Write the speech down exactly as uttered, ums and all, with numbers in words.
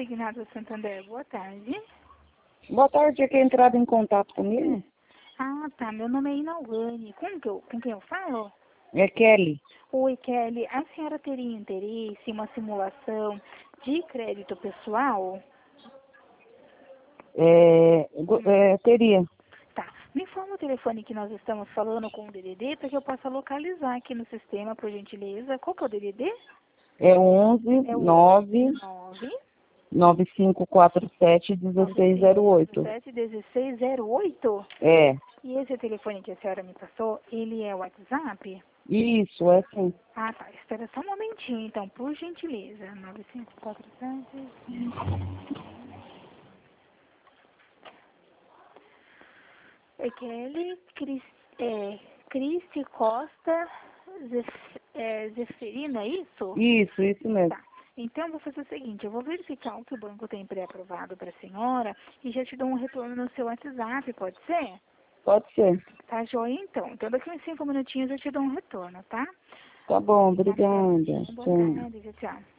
Consignado Santander, boa tarde. Boa tarde, é que entrado em contato comigo? Ah, tá. Meu nome é Inaugane. Com, que eu, com quem eu falo? É Kelly. Oi, Kelly. A senhora teria interesse em uma simulação de crédito pessoal? É, go- é, teria. Tá. Me informa o telefone que nós estamos falando com o D D D para que eu possa localizar aqui no sistema, por gentileza. Qual que é o D D D? É onze É o nove nove nove cinco quatro sete nove dezesseis cinco zero quatro oito. sete um seis zero oito. É. E esse telefone que a senhora me passou, ele é o WhatsApp? Isso, é sim. Ah, tá. Espera só um momentinho, então, por gentileza. nove cinco quatro sete. É Kelly Cris, é, Cristi Costa Zef, é, Zeferina, é isso? Isso, isso mesmo. Tá. Então, eu vou fazer o seguinte, eu vou verificar o que o banco tem pré-aprovado para a senhora e já te dou um retorno no seu WhatsApp, pode ser? Pode ser. Tá joia, então. Então, daqui uns cinco minutinhos eu te dou um retorno, tá? Tá bom, Até. obrigada. Boa Tchau. tarde, tchau.